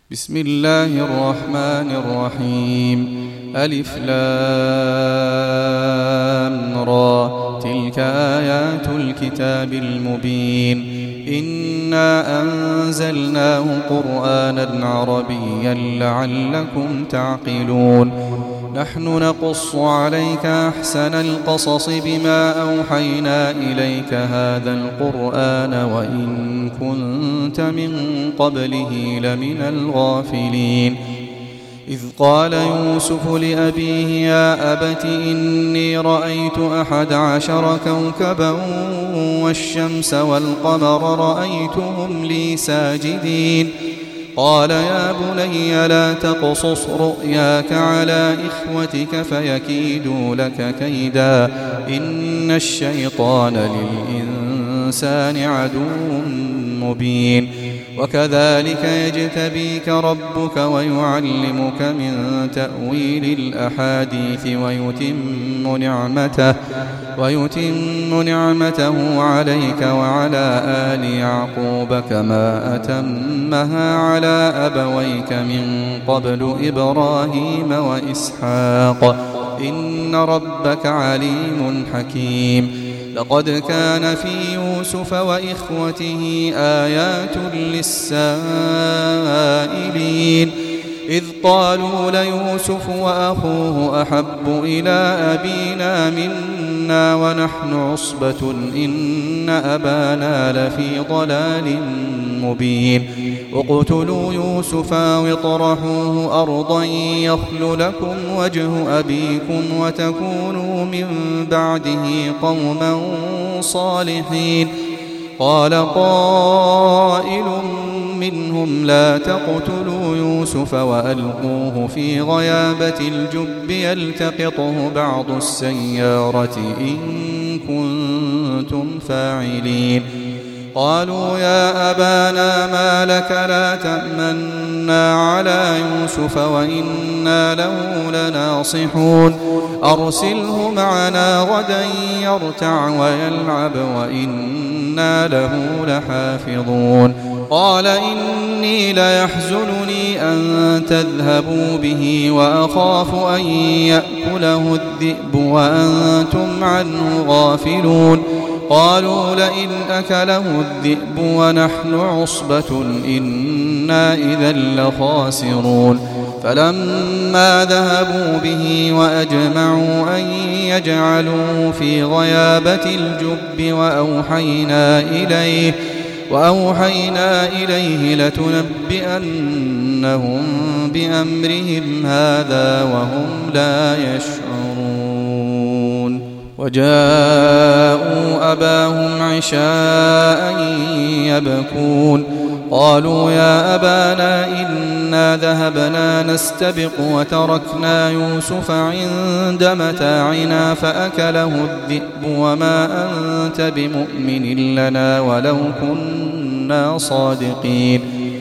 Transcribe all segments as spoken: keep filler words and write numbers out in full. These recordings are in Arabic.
بسم الله الرحمن الرحيم. ألف لام را، تلك آيات الكتاب المبين. إنا أنزلناه قرآنا عربيا لعلكم تعقلون. نحن نقص عليك أحسن القصص بما أوحينا إليك هذا القرآن وإن كنت من قبله لمن الغافلين. إذ قال يوسف لأبيه يا أبت إني رأيت أحد عشر كوكبا والشمس والقمر رأيتهم لي ساجدين. قال يا بني لا تقصص رؤياك على إخوتك فيكيدوا لك كيدا إن الشيطان للإنسان عدو مبين. وكذلك يجتبيك ربك ويعلمك من تأويل الأحاديث ويتم نعمته, ويتم نعمته عليك وعلى آل يعقوب كما أتمها على أبويك من قبل إبراهيم وإسحاق إن ربك عليم حكيم. لقد كان في يوسف وإخوته آيات للسائلين إذ قالوا ليوسف وأخوه أحب إلى أبينا منا ونحن عصبة إن أبانا لفي ضلال مبين. اقتلوا يوسف واطرحوه أرضا يخل لكم وجه أبيكم وتكونوا من بعده قوما صالحين. قال قائل منهم لا تقتلوا يوسف وألقوه في غيابة الجب يلتقطه بعض السيارة إن كنتم فاعلين. قالوا يا أبانا ما لك لا تأمنا على يوسف وإنا له لناصحون. أرسله معنا غدا يرتع ويلعب وإنا له لحافظون. قال إني ليحزنني أن تذهبوا به وأخاف أن يأكله الذئب وأنتم عنه غافلون. قالوا لئن أكله الذئب ونحن عصبة إنا إذا لخاسرون. فلما ذهبوا به وأجمعوا أن يجعلوه في غيابة الجب وأوحينا إليه وأوحينا إليه لتنبئنهم بأمرهم هذا وهم لا يشعرون. وجاءوا أباهم عشاء يبكون. قالوا يا أبانا إنا ذهبنا نستبق وتركنا يوسف عند متاعنا فأكله الذئب وما أنت بمؤمن لنا ولو كنا صادقين.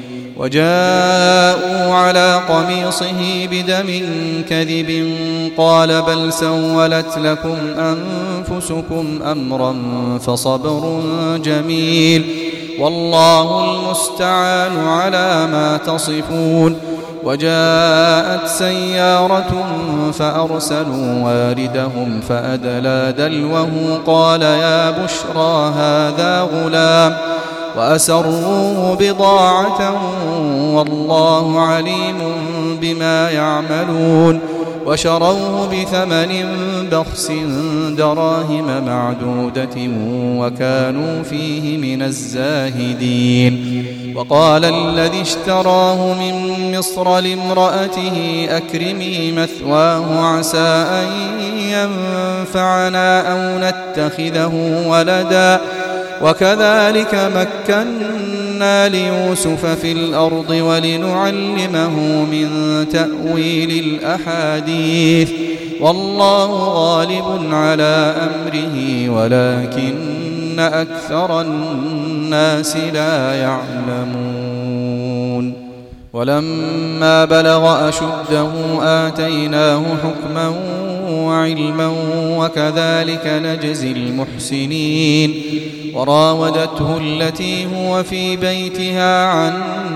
وجاءوا على قميصه بدم كذب قال بل سولت لكم أنفسكم أمرا فصبر جميل والله المستعان على ما تصفون. وجاءت سيارة فأرسلوا واردهم فأدلى دلوه قال يا بشرى هذا غلام وأسروه بضاعة والله عليم بما يعملون. وشروه بثمن بخس دراهم معدودة وكانوا فيه من الزاهدين. وقال الذي اشتراه من مصر لامرأته أكرمي مثواه عسى أن ينفعنا أو نتخذه ولدا وكذلك مكنا ليوسف في الأرض ولنعلمه من تأويل الأحاديث والله غالب على أمره ولكن أكثر الناس لا يعلمون. ولما بلغ أشده آتيناه حكما وعلما وكذلك نجزي المحسنين. وراودته التي هو في بيتها عن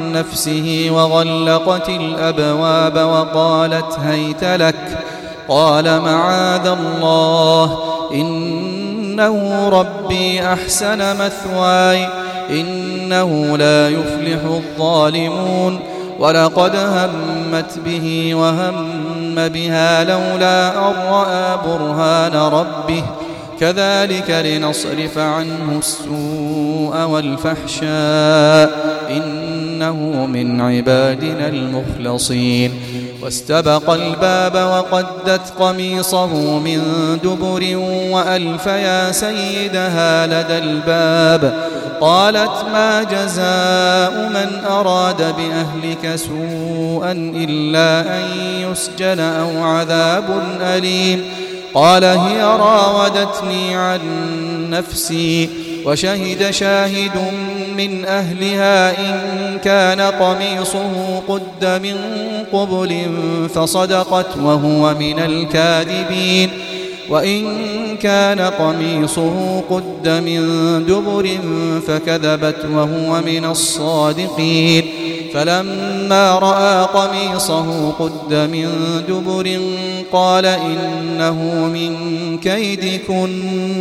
نفسه وغلقت الأبواب وقالت هيت لك. قال معاذ الله إنه ربي أحسن مثواي إنه لا يفلح الظالمون. ولقد همت به وهم بها لولا أن رأى برهان ربه كذلك لنصرف عنه السوء والفحشاء إنه من عبادنا المخلصين. واستبق الباب وقدت قميصه من دبر وألف يا سيدها لدى الباب. قالت ما جزاء من أراد بأهلك سوءا إلا أن يسجن أو عذاب أليم. قال هي راودتني عن نفسي. وشهد شاهد من أهلها إن كان قميصه قد من قبل فصدقت وهو من الكاذبين وإن كان قميصه قد من دبر فكذبت وهو من الصادقين. فلما رأى قميصه قد من دبر قال إنه من كيدكن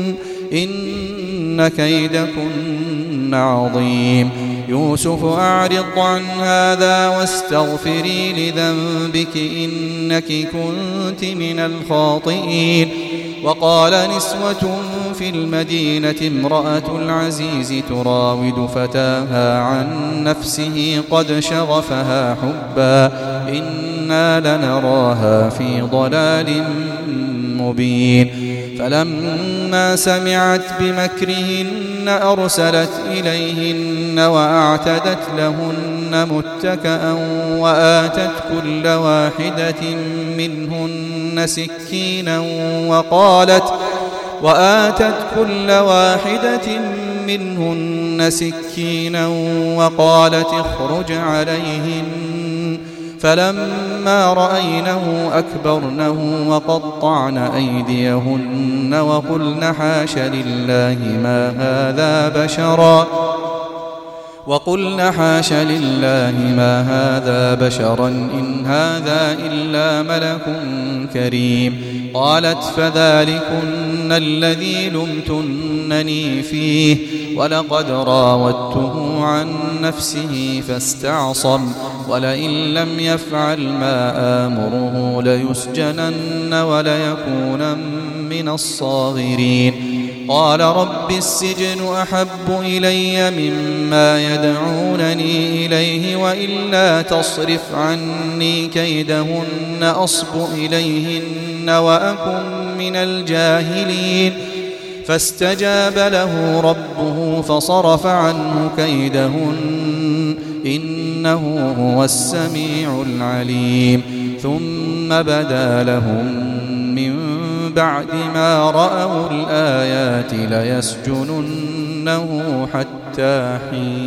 إن كيدكن عظيم. يوسف أعرض عن هذا واستغفري لذنبك إنك كنت من الخاطئين. وقال نسوة في المدينة امرأة العزيز تراود فتاها عن نفسه قد شغفها حبا إنا لنراها في ضلال مبين. فلما سمعت بمكرهن أرسلت إليهن وأعتدت لهن متكأ وآتت كل واحدة منهن سكينا وقالت وآتت كل واحدة منهن سكينا وقالت اخرج عليهن. فلما رأينه أكبرنه وقطعن أيديهن وقلن حاش لله ما هذا بشرا وقلن حاش لله ما هذا بشرا إن هذا إلا ملك كريم. قالت فذلكن الذي لمتنني فيه ولقد راودته عن نفسه فاستعصم ولئن لم يفعل ما آمره ليسجنن وليكونن من الصاغرين. قال رب السجن أحب إلي مما يدعونني إليه وإلا تصرف عني كيدهن أصب إليهن وأكن من الجاهلين. فاستجاب له ربه فصرف عنه كيدهن إنه هو السميع العليم. ثم بدا لهم من بعد ما رأوا الآيات ليسجننه حتى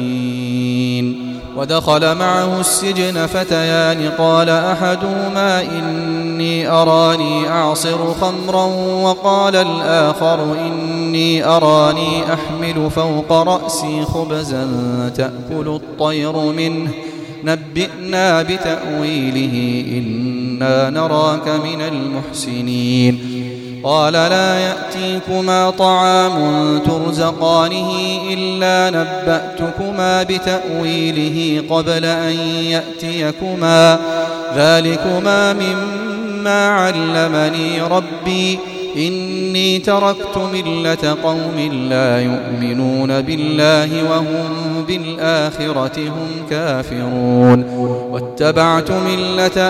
حين. ودخل معه السجن فتيان قال أحدهما إني أراني أعصر خمرا وقال الآخر إني أراني أحمل فوق رأسي خبزا تأكل الطير منه نبئنا بتأويله إنا نراك من المحسنين. قال لا يأتيكما طعام ترزقانه إلا نبأتكما بتأويله قبل أن يأتيكما ذلكما مما علمني ربي إني تركت ملة قوم لا يؤمنون بالله وهم بالآخرة هم كافرون واتبعت ملة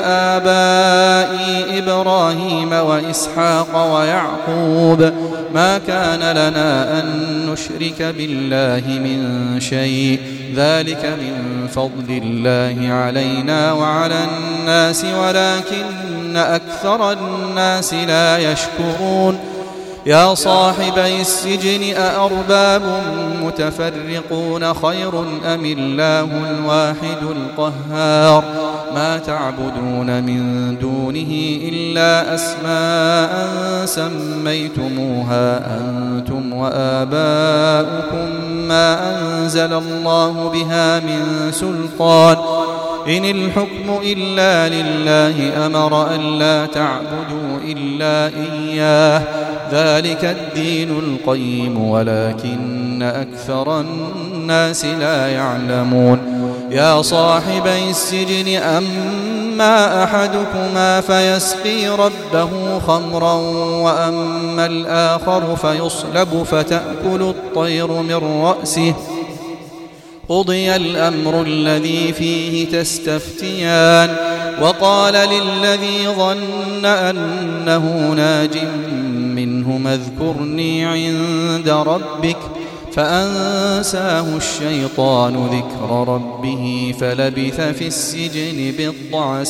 آبائي إبراهيم وإسحاق ويعقوب ما كان لنا أن نشرك بالله من شيء ذلك من فضل الله علينا وعلى الناس ولكن أكثر الناس لا يشكرون. يا صاحبي السجن أأرباب متفرقون خير أم الله الواحد القهار ما تعبدون من دونه إلا أسماء سميتموها أنتم وآباؤكم ما أنزل الله بها من سلطان إن الحكم إلا لله أمر ألا تعبدوا إلا إياه ذلك الدين القيم ولكن أكثر الناس لا يعلمون يا صاحبي السجن أما أحدكما فيسقي ربه خمرا وأما الآخر فيصلب فتأكل الطير من رأسه قضي الأمر الذي فيه تستفتيان وقال للذي ظن أنه ناج منهما اذكرني عند ربك فأنساه الشيطان ذكر ربه فلبث في السجن بضع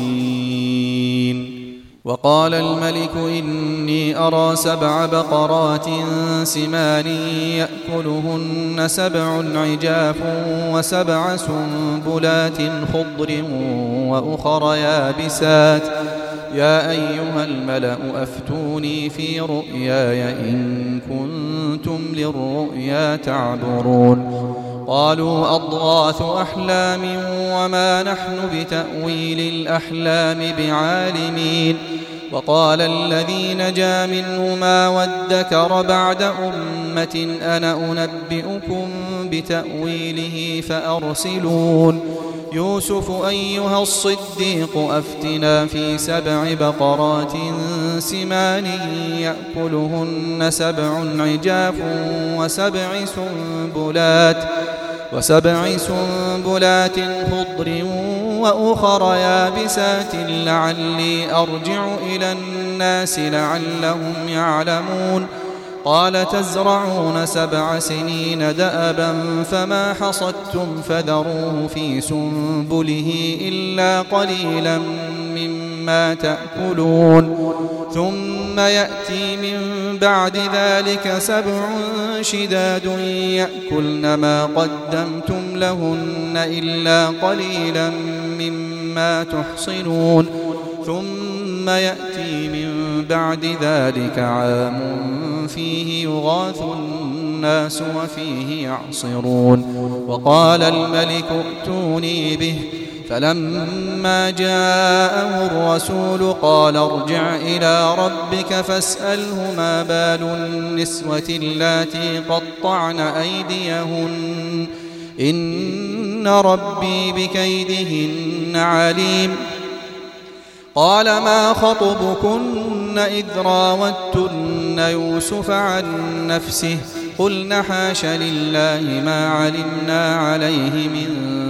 سنين وقال الملك إني أرى سبع بقرات سمان يأكلهن سبع عجاف وسبع سنبلات خضر وأخر يابسات يا أيها الملأ أفتوني في رؤياي إن كنتم للرؤيا تعبرون قالوا أضغاث أحلام وما نحن بتأويل الأحلام بعالمين وقال الذي نجا منهما وادكر بعد أمة أنا أنبئكم بتأويله فأرسلون يوسف أيها الصديق أفتنا في سبع بقرات سمان يأكلهن سبع عجاف وسبع سنبلات وسبع سنبلات خضر وأخر يابسات لعلي أرجع إلى الناس لعلهم يعلمون قال تزرعون سبع سنين دأبا فما حصدتم فذروه في سنبله إلا قليلا مما تأكلون ثم يأتي من بعد ذلك سبع شداد يأكلن ما قدمتم لهن إلا قليلا مما تحصنون ثم يأتي من بعد ذلك عام فيه يغاث الناس وفيه يعصرون وقال الملك ائتوني به فلما جاءه الرسول قال ارجع إلى ربك فاسأله ما بال النسوة اللاتي قطعن أيديهن إن ربي بكيدهن عليم قال ما خطبكن إذ راوتن يوسف عن نفسه قلن حاش لله ما علمنا عليه من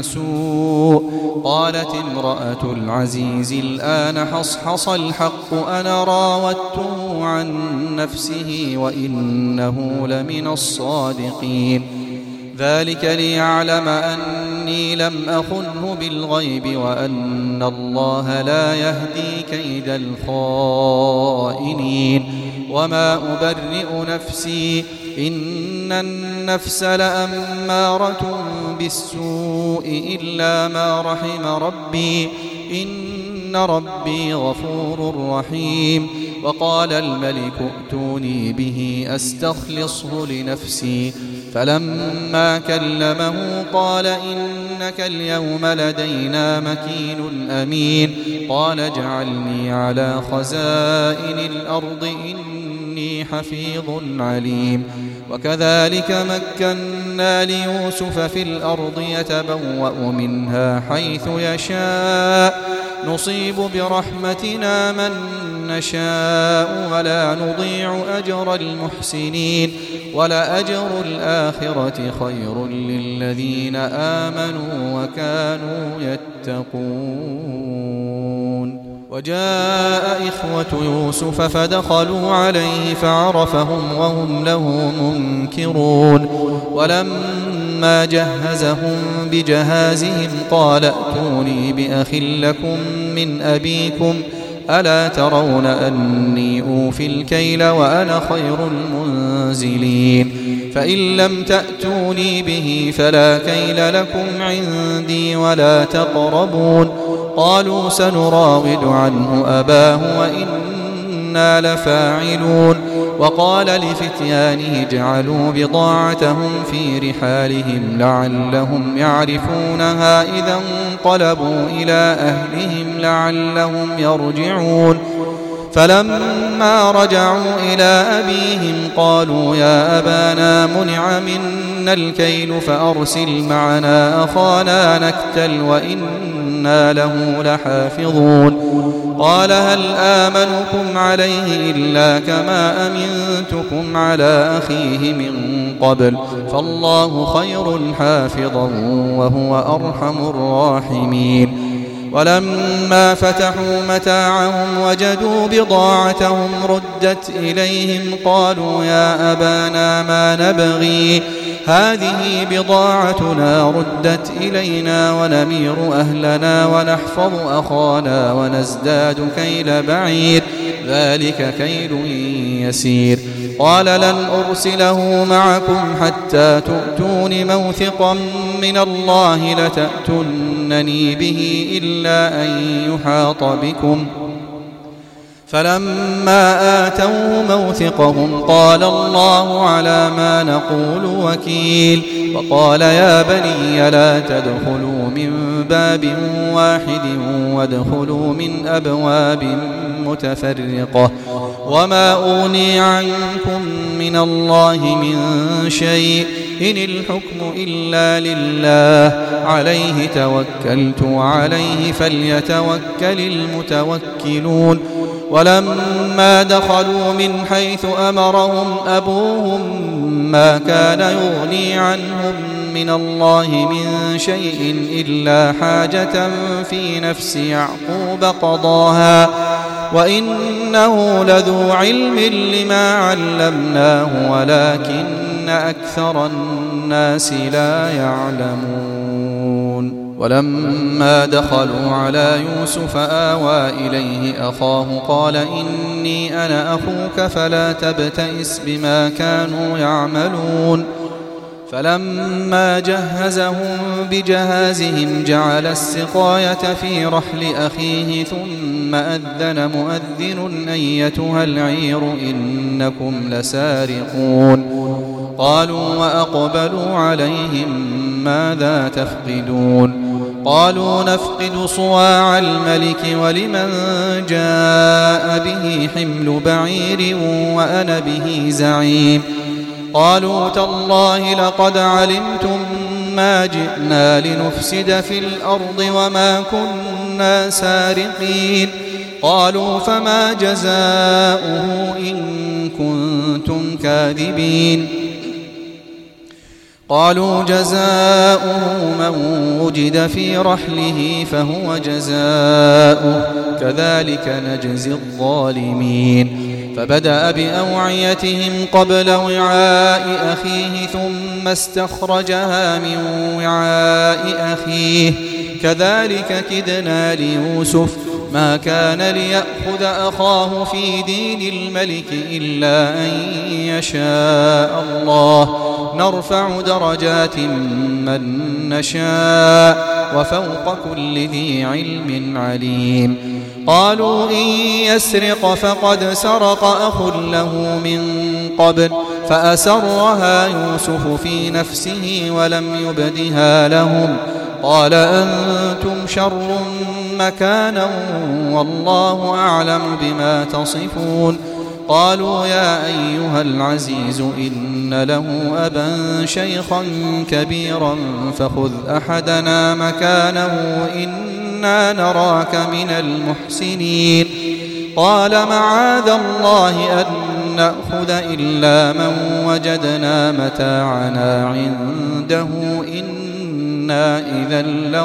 سوء قالت امرأة العزيز الآن حصحص الحق أنا راودته عن نفسه وإنه لمن الصادقين ذلك ليعلم أني لم أخنه بالغيب وأن الله لا يهدي كيد الخائنين وما أبرئ نفسي إن النفس لأمارة بالسوء إلا ما رحم ربي إن ربي غفور رحيم وقال الملك ائتوني به أستخلصه لنفسي فلما كلمه قال إنك اليوم لدينا مكين أمين قال اجعلني على خزائن الأرض إني حفيظ عليم وكذلك مكنا ليوسف في الأرض يتبوأ منها حيث يشاء نصيب برحمتنا من نشاء ولا نضيع أجر المحسنين ولأجر الآخرة خير للذين آمنوا وكانوا يتقون وجاء إخوة يوسف فدخلوا عليه فعرفهم وهم له منكرون ولما جهزهم بجهازهم قال ائتوني بأخ لكم من أبيكم ألا ترون أني أوفي الكيل وأنا خير المنزلين فإن لم تأتوني به فلا كيل لكم عندي ولا تقربون قالوا سنراود عنه أباه وإنا لفاعلون وقال لفتيانه اجعلوا بضاعتهم في رحالهم لعلهم يعرفونها إذا انقلبوا إلى أهلهم لعلهم يرجعون فلما رجعوا إلى أبيهم قالوا يا أبانا منع منا الكيل فأرسل معنا أخانا نكتل وإنا له لحافظون قال هل آمنكم عليه إلا كما أمنتكم على أخيه من قبل فالله خير حافظا وهو أرحم الراحمين ولما فتحوا متاعهم وجدوا بضاعتهم ردت إليهم قالوا يا أبانا ما نبغي هذه بضاعتنا ردت إلينا ونمير أهلنا ونحفظ أخانا ونزداد كيل بعير ذلك كيل يسير قال لن أرسله معكم حتى تؤتون موثقا من الله لتأتونني به إلا أن يحاط بكم فلما آتوه موثقهم قال الله على ما نقول وكيل وقال يا بني لا تدخلوا من باب واحد وادخلوا من أبواب متفرقة وما أغني عنكم من الله من شيء إن الحكم إلا لله عليه توكلت وعليه فليتوكل المتوكلون ولما دخلوا من حيث أمرهم أبوهم ما كان يغني عنهم من الله من شيء إلا حاجة في نفس يعقوب قضاها وإنه لذو علم لما علمناه ولكن أكثر الناس لا يعلمون ولما دخلوا على يوسف آوى إليه أخاه قال إني أنا أخوك فلا تبتئس بما كانوا يعملون فلما جهزهم بجهازهم جعل السقاية في رحل أخيه ثم أذن مؤذن أيتها العير إنكم لسارقون قالوا وأقبلوا عليهم ماذا تفقدون قالوا نفقد صواع الملك ولمن جاء به حمل بعير وأنا به زعيم قالوا تالله لقد علمتم ما جئنا لنفسد في الأرض وما كنا سارقين قالوا فما جزاؤه إن كنتم كاذبين قالوا جزاؤه من وجد في رحله فهو جزاؤه كذلك نجزي الظالمين فبدأ بأوعيتهم قبل وعاء أخيه ثم استخرجها من وعاء أخيه كذلك كدنا ليوسف ما كان ليأخذ أخاه في دين الملك إلا أن يشاء الله نرفع درجات من نشاء وفوق كل ذي علم عليم قالوا إن يسرق فقد سرق أخ له من قبل فأسرها يوسف في نفسه ولم يبدها لهم قال أنتم شر مكانا والله أعلم بما تصفون قالوا يا أيها العزيز إن له أبا شيخا كبيرا فخذ أحدنا مكانه إنا نراك من المحسنين قال معاذ الله أن نأخذ إلا من وجدنا متاعنا عنده إنا إذا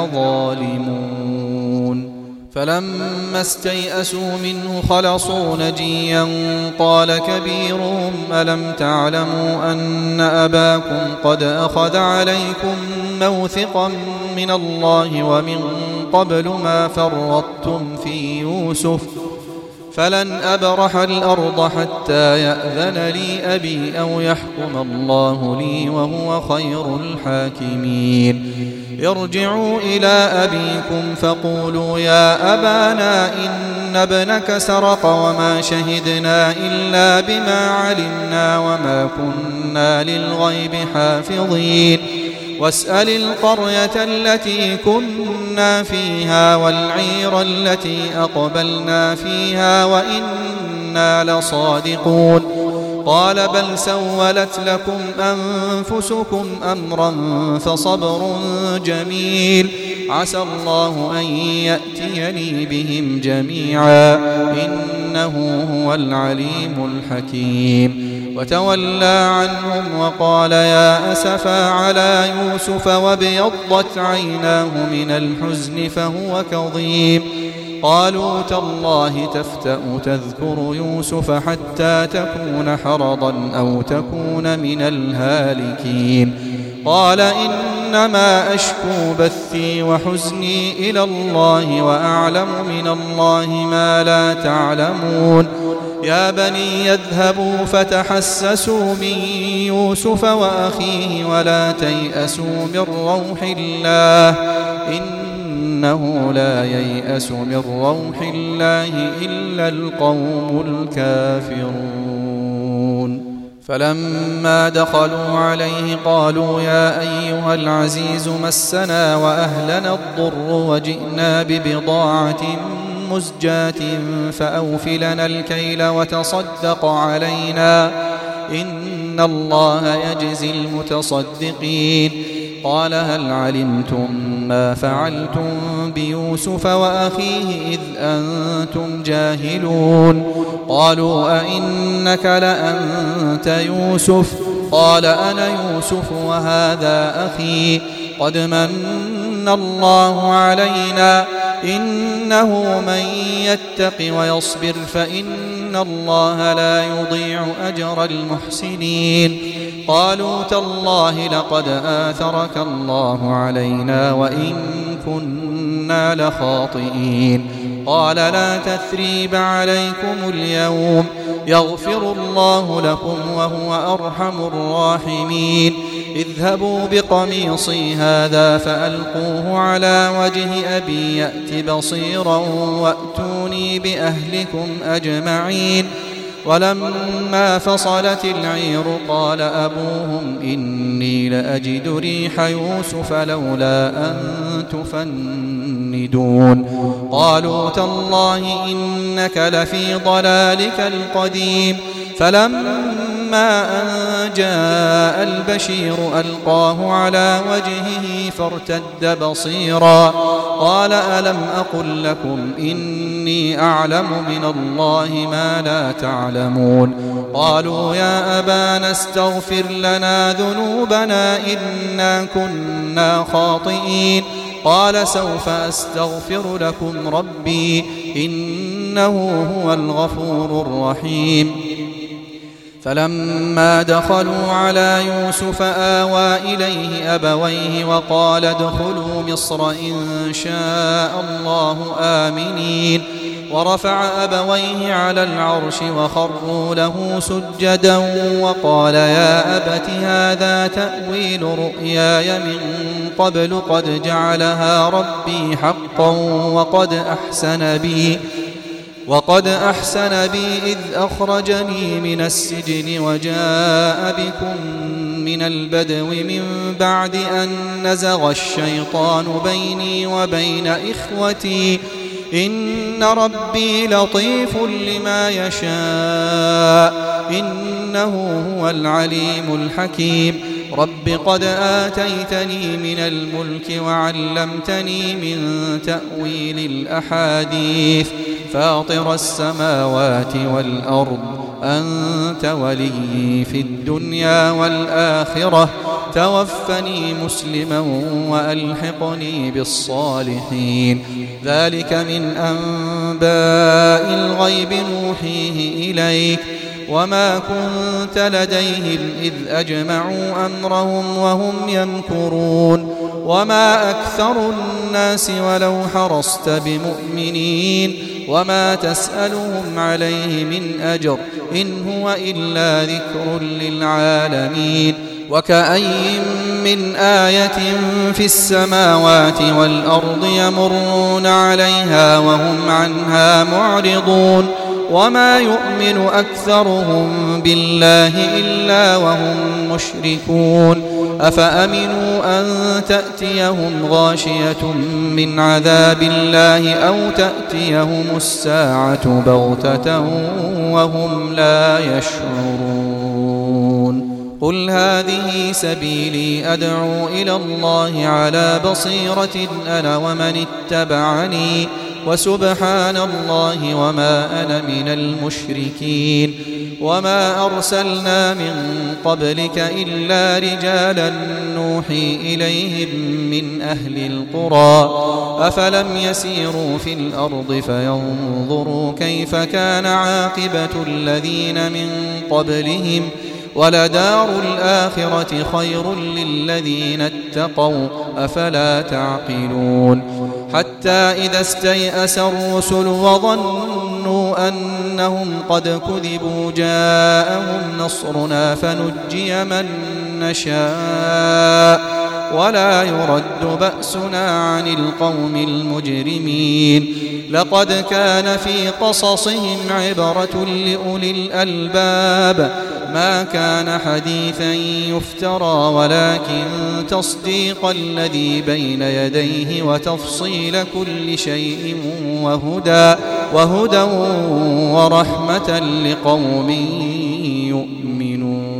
لظالمون فلما استيئسوا منه خلصوا نجيا قال كبيرهم ألم تعلموا أن أباكم قد أخذ عليكم موثقا من الله ومن قبل ما فرطتم في يوسف فلن أبرح الأرض حتى يأذن لي أبي أو يحكم الله لي وهو خير الحاكمين ارجعوا إلى أبيكم فقولوا يا أبانا إن ابنك سرق وما شهدنا إلا بما علمنا وما كنا للغيب حافظين واسأل القرية التي كنا فيها والعير التي أقبلنا فيها وإنا لصادقون قال بل سولت لكم أنفسكم أمرا فصبر جميل عسى الله أن يأتيني بهم جميعا إنه هو العليم الحكيم وتولى عنهم وقال يا أسفا على يوسف وابيضت عيناه من الحزن فهو كظيم قالوا تالله تفتأ تذكر يوسف حتى تكون حرضا أو تكون من الهالكين قال إنما أشكو بثي وحزني إلى الله وأعلم من الله ما لا تعلمون يا بني يذهبوا فتحسسوا من يوسف وأخيه ولا تيأسوا من روح الله إنه لا ييأس من روح الله إلا القوم الكافرون فلما دخلوا عليه قالوا يا أيها العزيز مسنا وأهلنا الضر وجئنا ببضاعة مزجاة فأوف لنا الكيل وتصدق علينا إن الله يجزي المتصدقين قال هل علمتم ما فعلتم بيوسف وأخيه إذ أنتم جاهلون قالوا أئنك لأنت يوسف قال أنا يوسف وهذا أخي قد من الله علينا إنه من يتق ويصبر فإن الله لا يضيع أجر المحسنين قالوا تالله لقد آثرك الله علينا وإن كنا لخاطئين قال لا تثريب عليكم اليوم يغفر الله لكم وهو أرحم الراحمين اذهبوا بقميصي هذا فألقوه على وجه أبي يأت بصيرا وأتوني بأهلكم أجمعين ولما فصلت العير قال أبوهم إني لأجد ريح يوسف لولا أن تفندون قالوا تالله إنك لفي ضلالك القديم فلما أن جاء البشير ألقاه على وجهه فارتد بصيرا قال ألم أقل لكم إني أعلم من الله ما لا تعلمون قالوا يا أبانا استغفر لنا ذنوبنا إنا كنا خاطئين قال سوف أستغفر لكم ربي إنه هو الغفور الرحيم فلما دخلوا على يوسف آوى إليه أبويه وقال ادخلوا مصر إن شاء الله آمنين ورفع أبويه على العرش وخروا له سجدا وقال يا أبت هذا تأويل رؤياي من قبل قد جعلها ربي حقا وقد أحسن بي وقد أحسن بي إذ أخرجني من السجن وجاء بكم من البدو من بعد أن نزغ الشيطان بيني وبين إخوتي إن ربي لطيف لما يشاء إنه هو العليم الحكيم رب قد آتيتني من الملك وعلمتني من تأويل الأحاديث فاطر السماوات والأرض أنت ولي في الدنيا والآخرة توفني مسلما وألحقني بالصالحين ذلك من أنباء الغيب نوحيه إليك وما كنت لديهم إذ أجمعوا أمرهم وهم يمكرون وما أكثر الناس ولو حرصت بمؤمنين وما تسألهم عليه من أجر إن هو إلا ذكر للعالمين وكأين من آية في السماوات والأرض يمرون عليها وهم عنها معرضون وما يؤمن أكثرهم بالله إلا وهم مشركون أفأمنوا أن تأتيهم غاشية من عذاب الله أو تأتيهم الساعة بغتة وهم لا يشعرون قل هذه سبيلي أدعو إلى الله على بصيرة أنا ومن اتبعني وسبحان الله وما أنا من المشركين وما أرسلنا من قبلك إلا رجالا نوحي إليهم من أهل القرى أفلم يسيروا في الأرض فينظروا كيف كان عاقبة الذين من قبلهم ولدار الآخرة خير للذين اتقوا أفلا تعقلون حتى إذا استيأس الرسل وظنوا أنهم قد كذبوا جاءهم نصرنا فنجي من نشاء ولا يرد بأسنا عن القوم المجرمين لقد كان في قصصهم عبرة لأولي الألباب ما كان حديثا يفترى ولكن تصديق الذي بين يديه وتفصيل كل شيء وهدى وهدى ورحمة لقوم يؤمنون.